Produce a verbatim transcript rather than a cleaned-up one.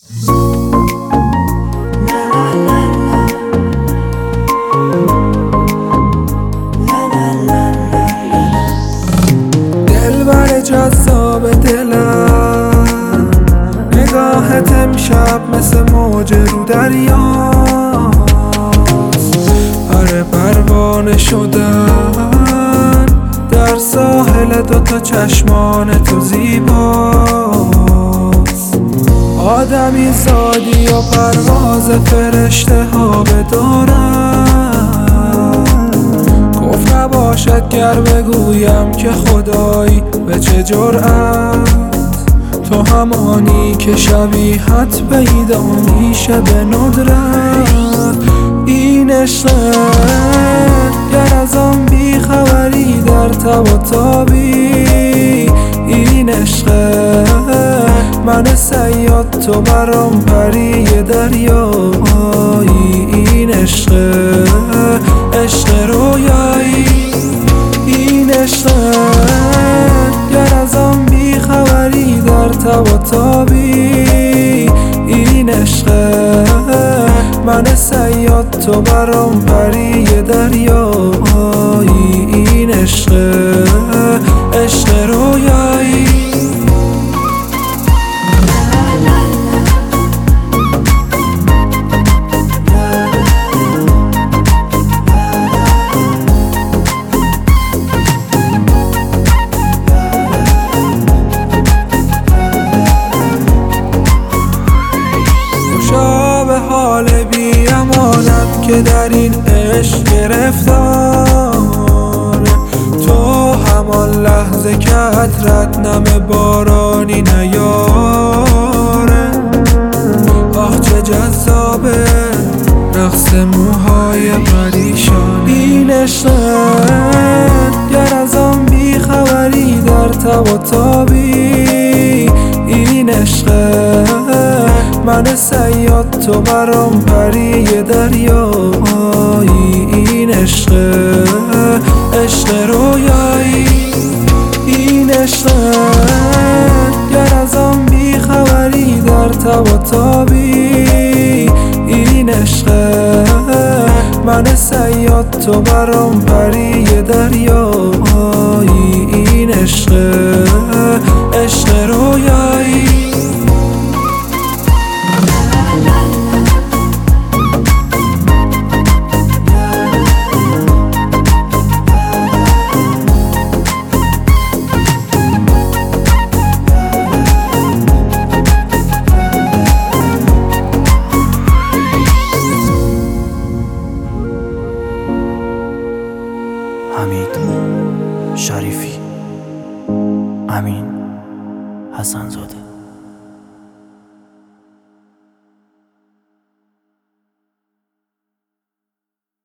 دلبر جذاب دلم، نگاهت امشب مثل موج رو دریاست. آره پروانه شدن در ساحل دوتا چشمان تو زیباست. آدمی زادی و پرواز فرشته ها بدارم، گفت نباشد گر بگویم که خدایی به چه جرأت. تو همانی که شبیهت پیدا میشه به ندرت. این عشقه گر از آن بی خبری در تب و تابی. این عشقه من صیاد تو برام پری دریایی. این عشقه عشق رویایی. این عشقه گر از آن بی خبری در تب و تابی. این عشقه من صیاد تو برام پری دریایی. این عشقه عشق رویایی. حال بی امانت که در این عشق گرفتاره. تو همان لحظه که عطرت نم بارانی نیاره. آه چه جذابه رقص موهای پریشان. این عشقه گر از آن بی خبری در تب و تابی. این عشقه من صیاد تو برام پری دریایی. این عشقه عشق رویایی. این عشقه گر از آن بی خبری در تب و تابی. این عشقه من صیاد تو برام پری دریایی. این عشقه عشق رویایی. حمید شریفی، امین حسن‌زاده.